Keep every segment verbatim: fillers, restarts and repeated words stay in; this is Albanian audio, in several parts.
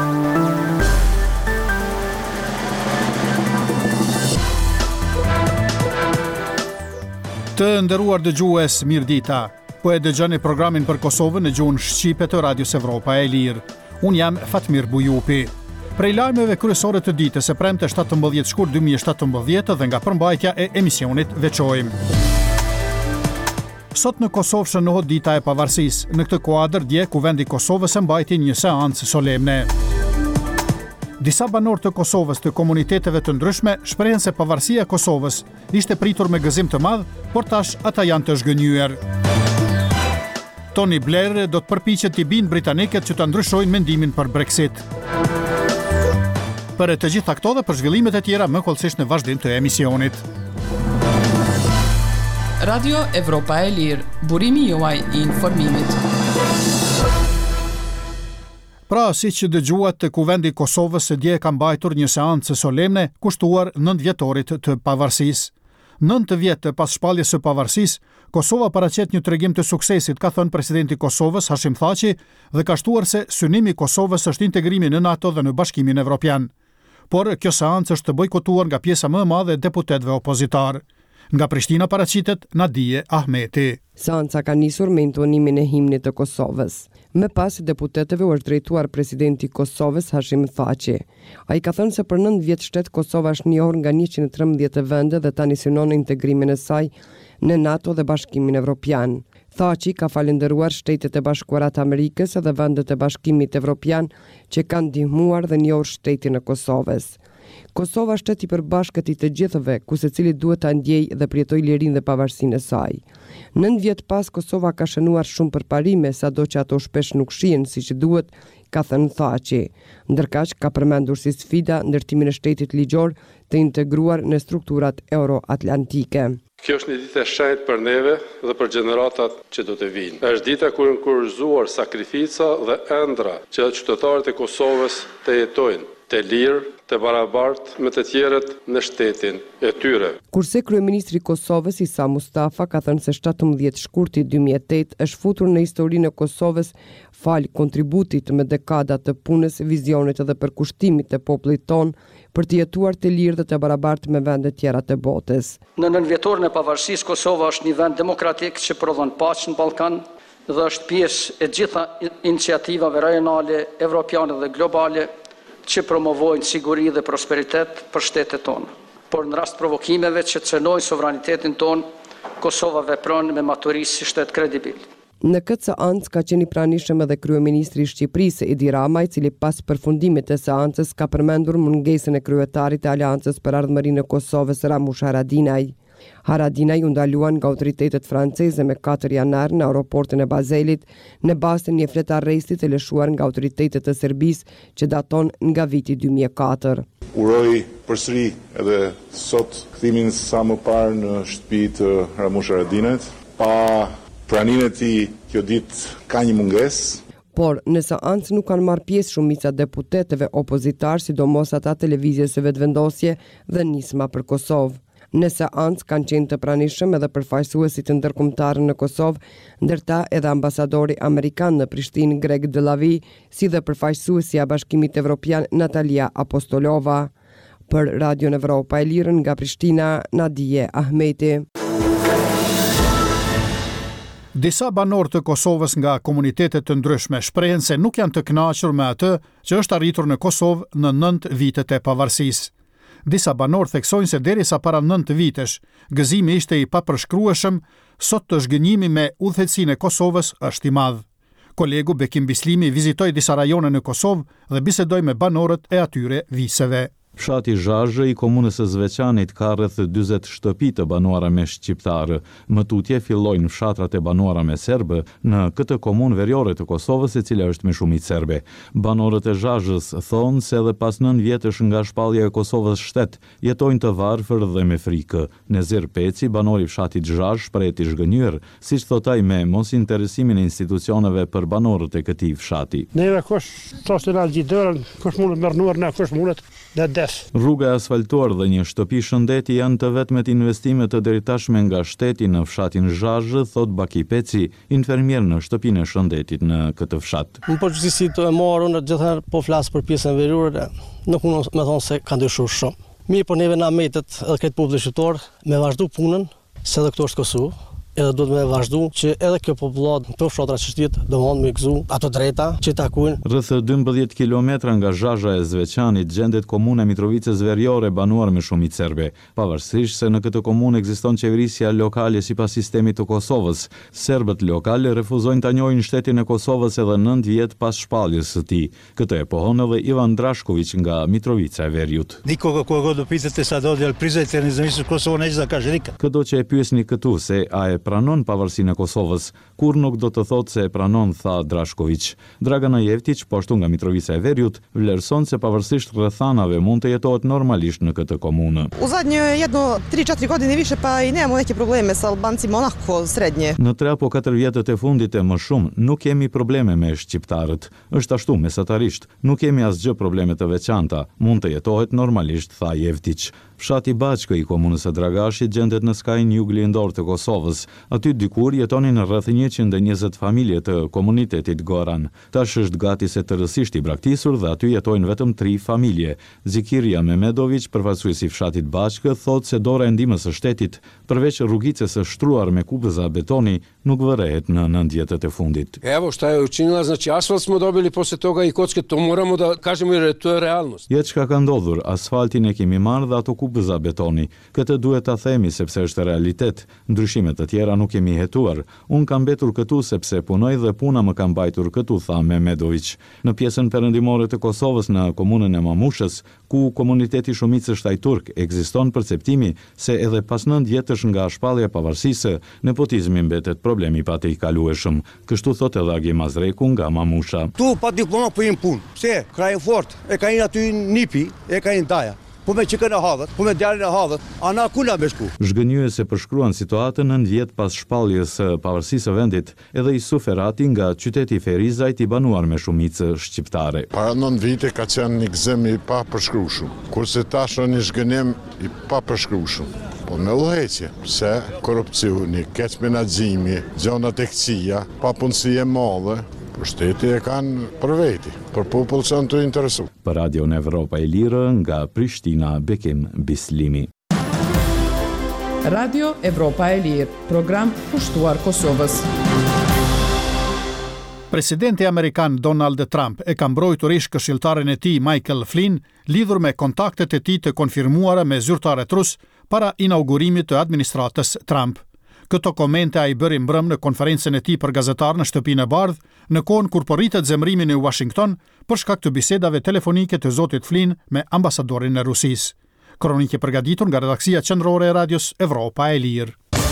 Të nderuar dëgjues, mirëdita. Po e dëgjoni programin për Kosovën në gjuhën shqipe të Radios Evropa e Lirë. Unë jam Fatmir Bujupi. Prej lajmeve kryesore të ditës së premte shtatëmbëdhjetë shkurt dy mijë e shtatëmbëdhjetë dhe nga përmbajtja e emisionit veçojmë. Sot në Kosovë shënohet dita e pavarësisë. Në këtë kuadër dje Kuvendi i Kosovës e mbajti një seancë solemne. Disa banorë të Kosovës të komuniteteve të ndryshme shprehen se pavarësia e Kosovës ishte pritur me gëzim të madh, por tash ata janë të zhgënjyer. Tony Blair do të përpiqet t'i bijë britanikët që ta ndryshojnë mendimin për Brexit. Për të gjitha këto dhe për zhvillimet e tjera më kollësisht në vazhdim të emisionit. Radio Evropa e Lirë, burimi juaj i informimit. Pra, si që dëgjuat, Kuvendi i Kosovës së dje ka mbajtur një seancë solemne kushtuar nëntë vjetorit të pavarësisë. nëntë vjet pas shpalljes së pavarësisë, Kosova paraqet një tregim të suksesit, ka thënë presidenti i Kosovës Hashim Thaçi, dhe ka shtuar se synimi i Kosovës është integrimi në NATO dhe në Bashkimin Evropian. Por kjo seancë është bojkotuar nga pjesa më e madhe e deputetëve opozitar. Nga Prishtina paraqitet Nadije Ahmeti. Seanca ka nisur me intonimin e himnit të Kosovës. Më pas deputetëve u është drejtuar presidenti i Kosovës Hashim Thaçi. Ai ka thënë se për nëntë vjet shtet Kosova është njohur nga njëqind e trembëdhjetë vende dhe tani synon në integrimin e saj në NATO dhe Bashkimin Evropian. Thaçi ka falendëruar Shtetet e Bashkuara të Amerikës dhe vendet e Bashkimit Evropian që kanë ndihmuar dhe njohur shtetin e Kosovës. Kosova është shteti i përbashkët i të gjithëve, ku secili duhet ta ndjejë dhe përjetojë lirinë dhe pavarësinë e saj. nëntë vjet pas Kosova ka shënuar shumë përparime, sado që ato shpesh nuk shihen siç duhet, ka thënë Thaçi. Ndërkaq ka përmendur si sfida ndërtimin e shtetit ligjor të integruar në strukturat euroatlantike. Kjo është një ditë e shenjtë për neve dhe për gjeneratat që do të vinë. Është dita kur janë kurorzuar sakrifica dhe ëndra që qytetarët e Kosovës të jetojnë të lirë, të barabartë me të tjerët në shtetin e tyre. Kurse kryeministri i Kosovës Isa Mustafa ka thënë se shtatëmbëdhjetë shkurti dy mijë e tetë është futur në historinë e Kosovës fal kontributit me dekada të punës, vizionit dhe përkushtimit të popullit ton për të jetuar të lirë dhe të barabartë me vende tjera të botës. Në nëntëvjetorin e pavarësisë, Kosova është një vend demokratik që prodhon paqe në Ballkan dhe është pjesë e gjitha iniciativave rajonale, evropiane dhe globale që promovojnë siguri dhe prosperitet për shtetet tonë. Por në rast provokimeve që cënojnë sovranitetin tonë, Kosova vepron me maturisë si shtet kredibil. Në këtë seancë ka qenë i pranishëm edhe kryeministri i Shqipërisë Edi Rama, i cili pas përfundimit të seancës ka përmendur mungesën e kryetarit të Aleancës për Ardhmërinë e Kosovës Ramush Haradinaj. Haradinaj u ndaluan nga autoritetet franceze me katër janar në aeroportin e Bazelit në bazë të një flet arresti të lëshuar nga autoritetet të Serbisë që daton nga viti dy mijë e katër. Uroj përsëri edhe sot kthimin sa më parë në shtëpi të Ramush Haradinajt. Pa pranimin e tij kjo ditë ka një mungesë. Por në seancë nuk kanë marrë pjesë shumica deputetëve opozitar, sidomos ata të lëvizjes së vetvendosje dhe Nisma për Kosovë. Në seancë kanë qenë të pranishëm edhe përfaqësuesit të ndërkombëtarë në Kosovë, ndërta edhe ambasadori amerikan në Prishtinë Greg Delavi, si dhe përfaqësuesja e Bashkimit Evropian Natalia Apostolova. Për Radio Evropa e Lirë nga Prishtina, Nadije Ahmeti. Disa banorë të Kosovës nga komunitetet të ndryshme shprehen se nuk janë të kënaqur me atë që është arritur në Kosovë në nëntë vitet e pavarësisë. Disa banorë theksojnë se derisa para nëntë vitesh, gëzimi ishte i papërshkrueshëm, sot të zhgënjimi me udhëheqësinë e Kosovës është i madh. Kolegu Bekim Bislimi vizitoi disa rajone në Kosovë dhe bisedoi me banorët e atyre viseve. Fshati Zhazhë i komunës së Zveçanit ka rreth dyzet shtëpi të banuara me shqiptarë. Më tutje fillojnë fshatrat e banuara me serbë në këtë komunë veriore të Kosovës, e cila është me shumicë serbe. Banorët e Zhazhës thonë se edhe pas nëntë vjetësh nga shpallja e Kosovës shtet, jetojnë të varfër dhe me frikë. Nezir Peci, banori i fshatit Zhazh, shprehet i zhgënjur, siç thot ai, me mos interesimin e institucioneve për banorët e këtij fshati. Neve kush çostin al gjithë, kush mund të merrnuar na kush mundet në shef. Rruga e asfaltuar dhe një shtëpi shëndeti janë të vetmet investime të deritashme nga shteti në fshatin Zhazhë, thot Baki Peci, infermier në shtëpinë e shëndetit në këtë fshat. Në përgjithësi të e marrë, unë gjithëherë po flas për pjesën veriore, nuk mund me thonë se ka ndryshuar shumë. Mirë për neve na metet edhe këtë popull shqiptar me vazhdu punën, se edhe këto është Kosovë. Edhe duhet me vazhdu që edhe kjo popullat për fshatra që shtit do mund me gëzu ato drejta që takojnë. Rreth dymbëdhjetë kilometra nga Zhazha e Zveçanit gjendet komuna Mitrovicës Veriore banuar me shumicë serbe. Pavarësisht se në këtë komunë ekziston qeverisja lokale sipas sistemit të Kosovës, serbët lokale refuzojnë ta njohin shtetin e Kosovës edhe nëntë vjet pas shpalljes së tij. Këtë e pohon edhe Ivan Drashković nga Mitrovica e Veriut. Nikoga koga do pitete sa do del prizajte nezavisnost Kosova neće da kaže nikad. Këdo që e pyesni këtu se a e pranon pavarësinë e Kosovës, kur nuk do të thotë se e pranon, tha Drashković. Dragana Jevtić, po ashtu nga Mitrovica e Veriut, vlerëson se pavarësisht rrethanave mund të jetohet normalisht në këtë komunë. U zadnje jedno tri četiri godine više pa i nemamo neke probleme sa Albancima onako srednje. Në tre apo katër vjetët e fundit e më shumë nuk kemi probleme me shqiptarët. Është ashtu mesatarisht, nuk kemi asgjë probleme të veçanta, mund të jetohet normalisht, tha Jevtić. Fshati Baçkë i komunës së Dragashit gjendet në skajin juglindor të Kosovës. Aty dikur jetonin rreth njëqind e njëzet familje të komunitetit Goran. Tash është gati se tërësisht i braktisur dhe aty jetojnë vetëm tri familje. Zikiria Memedović, përfaqësuesi i fshatit Baçkë, thotë se dora e ndihmës së shtetit, përveç rrugicës së shtruar me kupëza betoni, nuk vërehet në nëntë vjetët e fundit. Evo šta je učinila, znači asfalt smo dobili posle toga i kocke, to moramo da kažemo jer to je realnost. Jetë çka ka ndodhur, asfaltin e kemi marrë dhe ato kupëza betoni. Këtë duhet ta themi sepse është realitet. Ndryshime të tjera nuk kemi hetuar. Unë kam mbetur këtu sepse punoj dhe puna më ka mbajtur këtu, tha Memedović. Në pjesën perëndimore të Kosovës në komunën e Mamushës, ku komuniteti shumicës shtajturk, ekziston perceptimi se edhe pas nëntë vjetësh nga shpallja e pavarësisë, nepotizmi mbetet problemi pa të i kalueshëm. Kështu thotë edhe Agi Mazreku nga Mamusha. Tu pa diploma po jem punë. Pse? Krajin fort. E ka një aty nipi, e ka një daja. Po me qikën e hadhët, po me djalin e hadhët, ana kula me shku. Zhgënjyese përshkruan situatën nëntë vjet pas shpalljes së pavarësisë së vendit, edhe Isu Ferati nga qyteti Ferizajt i banuar me shumicë shqiptare. Para nëntë vite ka qenë një gëzim i pa përshkrueshëm, kurse tash është një zhgënim i pa përshkrueshëm. Po me udhëheqje, se korrupsioni, keq menaxhimi, gjona të këqija, papunësi e madhe, për shteti e kanë për veti, për popull që në të interesu. Për Radio në Evropa e Lirë, nga Prishtina, Bekim Bislimi. Radio Evropa e Lirë, program pushtuar Kosovës. Presidenti Amerikan Donald Trump e ka mbrojtur ish këshilltarin e tij Michael Flynn lidhur me kontaktet e tij të konfirmuara me zyrtarët rus para inaugurimit të administratës Trump. Këto komente ai bëri mbrëm në konferencën e tij për gazetarë në Shtëpinë e Bardhë, në kohën kur po rritet zemrimi në Washington për shkak të bisedave telefonike të zotit Flynn me ambasadorin e Rusisë. Kronikë përgatitur nga redaksia qendrore e Radios Evropa e Lirë.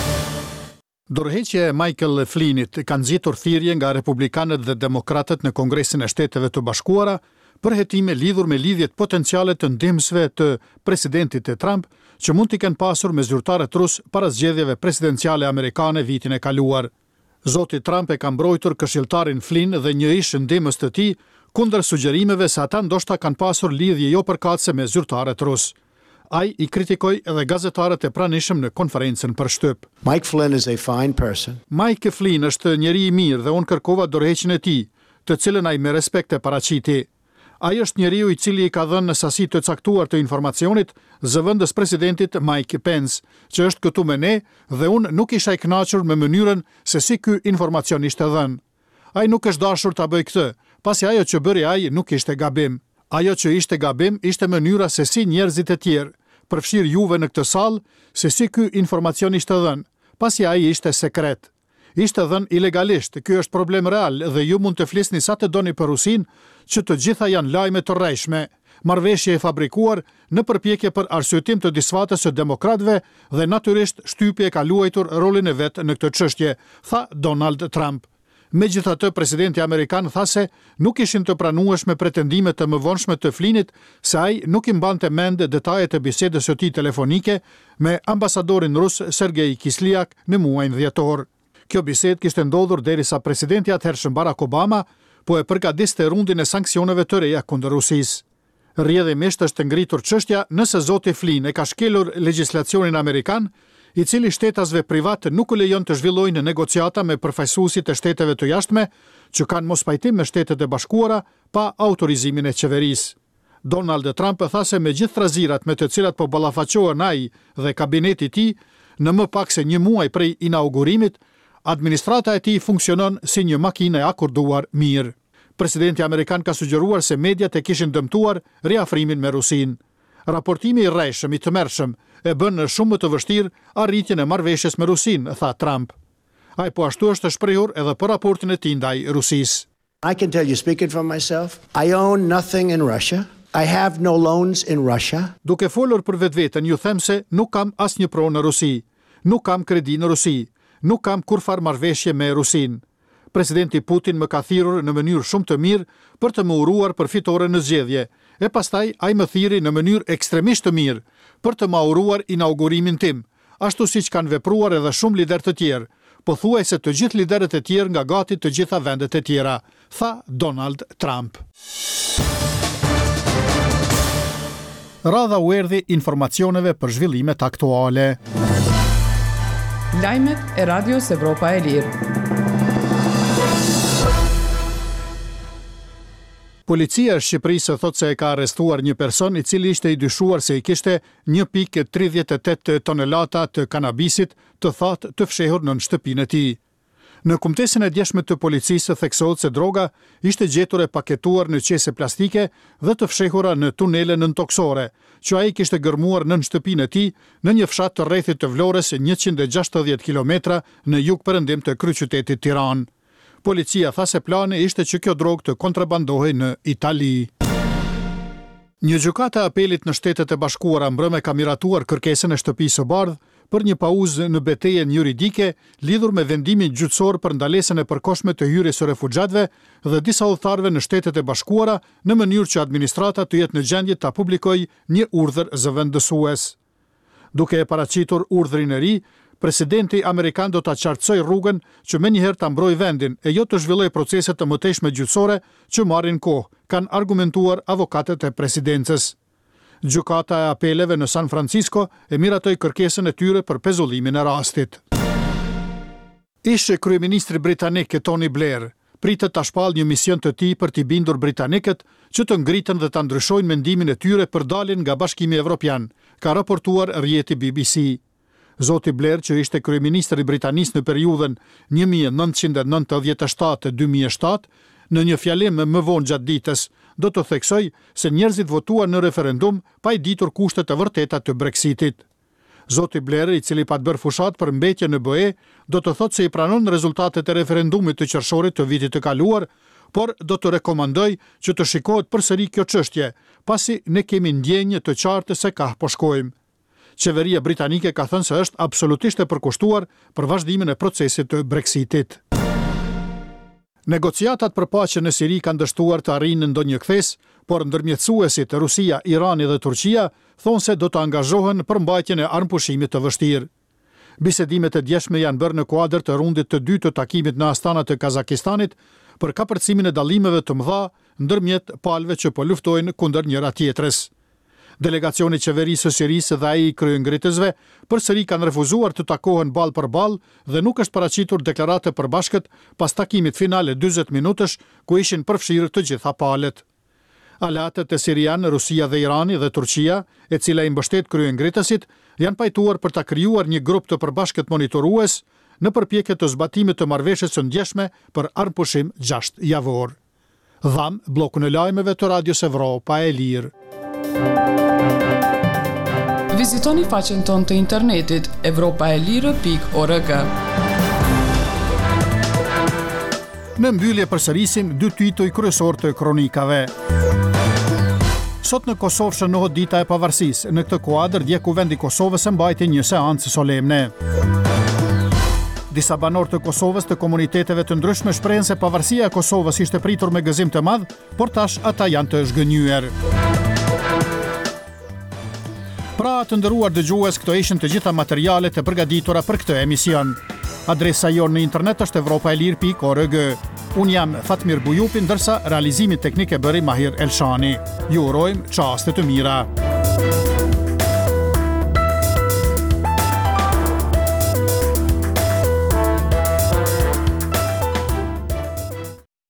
Dorëheqja e Michael Flynnit ka nxitur thirrje nga republikanët dhe demokratët në Kongresin e Shteteve të Bashkuara për hetime lidhur me lidhjet potenciale të ndihmësve të presidentit të Trump që mund t'i kenë pasur me zyrtarët rus para zgjedhjeve presidenciale amerikane vitin e kaluar. Zoti Trump e ka mbrojtur këshilltarin Flynn dhe një ish ndihmës të tij kundër sugjerimeve se ata ndoshta kanë pasur lidhje jo përkatëse me zyrtarët rus. Ai i kritikoi edhe gazetarët e pranishëm në konferencën për shtyp. Mike Flynn is a fine person. Mike Flynn është njeri i mirë dhe unë kërkova dorëheqjen e tij, të cilën ai me respekt e paraqiti. Ai është njeriu i cili i ka dhënë në sasi të caktuar të informacionit zëvendës presidentit Mike Pence, që është këtu me ne dhe unë nuk isha i kënaqur me mënyrën se si ky informacion ishte dhënë. Ai nuk është dashur ta bëjë këtë, pasi ajo që bëri ai nuk ishte gabim. Ajo që ishte gabim ishte mënyra se si njerëzit e tjerë, përfshir juve në këtë sallë, se si ky informacion ishte dhënë, pasi ai ishte sekret. Ishte dhënë ilegalisht, ky është problem real dhe ju mund të flisni sa të doni për Rusinë, që të gjitha janë lajme të rrejshme, marrëveshje e fabrikuar në përpjekje për arsyetim të disfatës së demokratëve dhe natyrisht shtypje ka luajtur rolin e vet në këtë çështje, tha Donald Trump. Megjithatë, presidenti amerikan tha se nuk ishin të pranueshme pretendimet të mëvonshme të Flynnit se ai nuk i mbante mend detajet e bisedës së tij telefonike me ambasadorin rus Sergej Kisliak në muajin dhjetor. Kjo bisedë kishte ndodhur derisa presidenti atëhershëm Barack Obama po e përgatiste rundin e sanksioneve të reja kundër Rusisë. Rrjedhimisht është ngritur çështja nëse zoti Flynn e ka shkelur legjislacionin amerikan, i cili shtetasve privat nuk u lejon të zhvillojnë negociata me përfaqësuesit e shteteve të jashtme që kanë mos pajtim me Shtetet e Bashkuara pa autorizimin e qeverisë. Donald Trump tha se me gjithë trazirat me të cilat po ballafaqohen ai dhe kabineti i tij, në më pak se një muaj prej inaugurimit, administrata e tij funksionon si një makinë e akorduar mirë. Presidenti amerikan ka sugjeruar se mediat e kishin dëmtuar riafrimin me Rusinë. Raportimi i rrejshëm i tmerrshëm e bën në shumë më të vështirë arritjen e marrëveshjes me Rusinë, tha Trump. Ai po ashtu është shprehur edhe për raportin e tij ndaj Rusisë. I can tell you, speaking for myself, I own nothing in Russia. I have no loans in Russia. Duke folur për vetveten, ju them se nuk kam asnjë pronë në Rusi, nuk kam kredi në Rusi, nuk kam kurfar marrëveshje me Rusinë. Presidenti Putin më ka thirrur në mënyrë shumë të mirë për të më uruar për fitore në zgjedhje, e pastaj ai më thirri në mënyrë ekstremisht të mirë për të më uruar inaugurimin tim, ashtu siç kanë vepruar edhe shumë lider të tjerë, pothuajse të gjithë liderët e tjerë nga gati të gjitha vendet e tjera, tha Donald Trump. Radha u erdhi informacioneve për zhvillimet aktuale. Lajmet e Radios Evropa e Lirë. Policia e Shqipërisë thot se e ka arrestuar një person i cili ishte i dyshuar se i kishte një pikë tridhjetë e tetë tonelata të kanabisit të thatë të fshehur në shtëpinë e tij. Në kumtesin e djeshme të policisë theksohet se droga ishte gjetur e paketuar në qese plastike dhe të fshehura në tunele nëntoksore, që ai kishte gërmuar nën shtëpinë e tij në një fshat të rrethit të Vlorës njëqind e gjashtëdhjetë kilometra në jug-perëndim të kryeqytetit Tiranë. Policia tha se plani ishte që kjo drogë të kontrabandohej në Itali. Një gjykata e apelit në Shtetet e Bashkuara mbrëme ka miratuar kërkesën e Shtëpisë së Bardhë për një pauzë në betejën juridike lidhur me vendimin gjyqësor për ndalesën e përkohshme të hyrjes së refugjatëve dhe disa udhëtarëve në Shtetet e Bashkuara në mënyrë që administrata të jetë në gjendje ta publikojë një urdhër zëvendësues. Duke e paraqitur urdhrin e ri, Presidenti amerikan do ta qartësojë rrugën që menjëherë ta mbrojë vendin e jo të zhvillojë procese të mëtejshme gjyqësore që marrin kohë, kanë argumentuar avokatët e presidencës. Gjykata e apeleve në San Francisco e miratoi kërkesën e tyre për pezullimin e rastit. Ish kryeministri britanik Tony Blair pritet ta shpallë një mision të tij për t'i bindur britanikët që të ngritën dhe ta ndryshojnë mendimin e tyre për daljen nga Bashkimi Evropian, ka raportuar rrjeti B B C. Zoti Blair, që ishte kryeministri britanisë në periudhën një mijë e nëntëqind e nëntëdhjetë e shtatë e dy mijë e shtatë, në një fjalim më vonë gjatë ditës, do të theksoj se njerëzit votuan në referendum pa i ditur kushtet e vërteta të Brexitit. Zoti Blair, i cili pa të bërë fushat për mbetje në B E, do të thotë se i pranon rezultatet e referendumit të qershorit të vitit të kaluar, por do të rekomandoj që të shikohet përsëri kjo çështje, pasi ne kemi ndjenjë të qartë se ka po shkojmë. Qeveria britanike ka thënë se është absolutisht e përkushtuar për vazhdimin e procesit të Brexitit. Negociatat për paqe në Siri kanë dështuar të arrijnë ndonjë kthes, por ndërmjetësuesit Rusia, Irani dhe Turqia thonë se do të angazhohen për mbajtjen e armpushimit të vështirë. Bisedimet e djeshme janë bërë në kuadër të rundit të dytë të takimit në Astana të Kazakistanit për kapërcimin e dallimeve të mëdha ndërmjet palëve që po luftojnë kundër njëra tjetrës. Delegacioni qeverisë së Sirisë dhe ai i kryengritësve përsëri kanë refuzuar të takohen ball për ball dhe nuk është paraqitur deklarate përbashkët pas takimit finale dyzet minutësh ku ishin përfshirë të gjitha palët. Aleatët e Sirian, Rusia dhe Irani dhe Turqia, e cila i mbështet kryengritësit, janë pajtuar për ta krijuar një grup të përbashkët monitorues në përpjekje të zbatimit të marrëveshjes së ndjeshme për armpushim gjashtë javor. Dham bllokun e lajmeve të Radios Evropa e Lirë. Vizitoni faqen tonë të internetit evropaelire pikë org. Në mbyllje përsërisim dy tituj kryesor të kronikave. Sot në Kosovë shënohet dita e pavarësisë. Në këtë kuadër dje kuvendi i Kosovës mbajti një seancë solemne. Disa banorë të Kosovës të komuniteteve të ndryshme shprehen se pavarësia e Kosovës ishte pritur me gëzim të madh, por tash ata janë të zhgënjyer. Pra të nderuar dëgjues, këto ishin të gjitha materialet e përgatitura për këtë emision. Adresa jonë në internet është evropaelir pikë org. Unë jam Fatmir Bujupi, ndërsa realizimin teknik e bëri Mahir Elshani. Ju urojmë çaste të mira.